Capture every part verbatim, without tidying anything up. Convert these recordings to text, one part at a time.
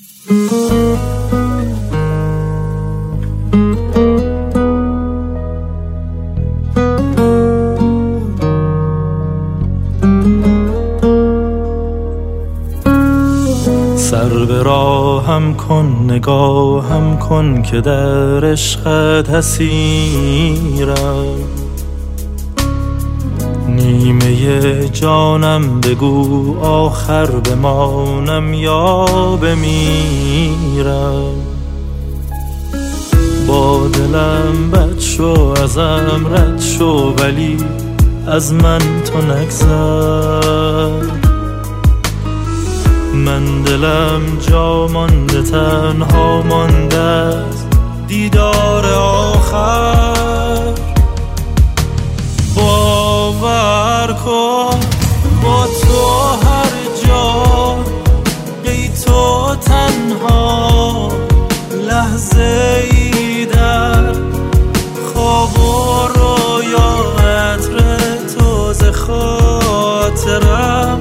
سر به راهم کن، نگاهم کن که در عشقت اسیرم. نیمه جانم بگو آخر بمانم یا بمیرم. با دلم بد شو ازم رد شو ولی از من تو نگذر. من دلم جا مانده تنها مانده از دیدار آخر. باور کن با تو هر جا بی تو تنها لحظه ای در خواب و رویا عطر تو ز خاطرم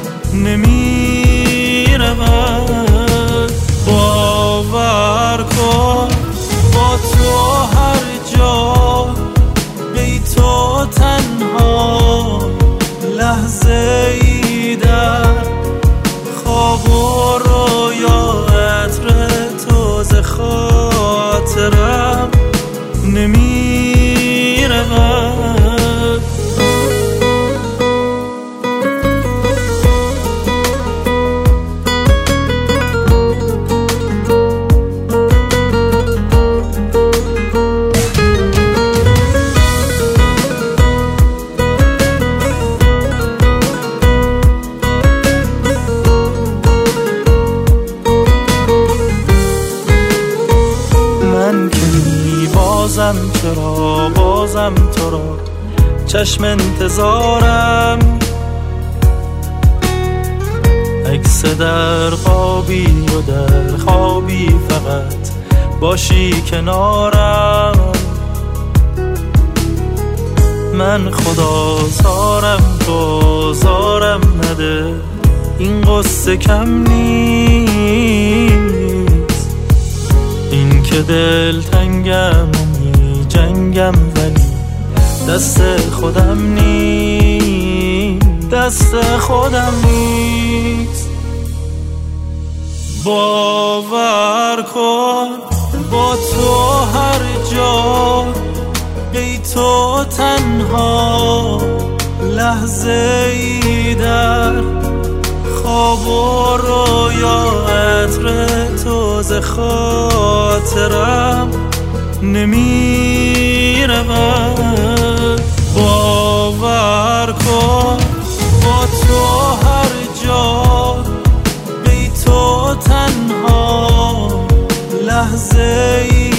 نمی رود. باور کن با تو هر جا بی تو تنها لحظه ای در خواب و رویا عطر تو ز خاطرم نمی رود. بازم چرا بازم تو را چشم انتظارم. عکس در خوابی و در خوابی فقط باشی کنارم. من خدا زارم تو زارم نده این قصه کم نیست. این که دل تنگم می جنگم ولی دست خودم نیست دست خودم نیست. باور کن با تو هر جا بی تو تنها لحظه ای در خواب و رویا عطر تو ز خاطرم نمی رود. باور کن با تو هر جا بی تو تنها لحظه ای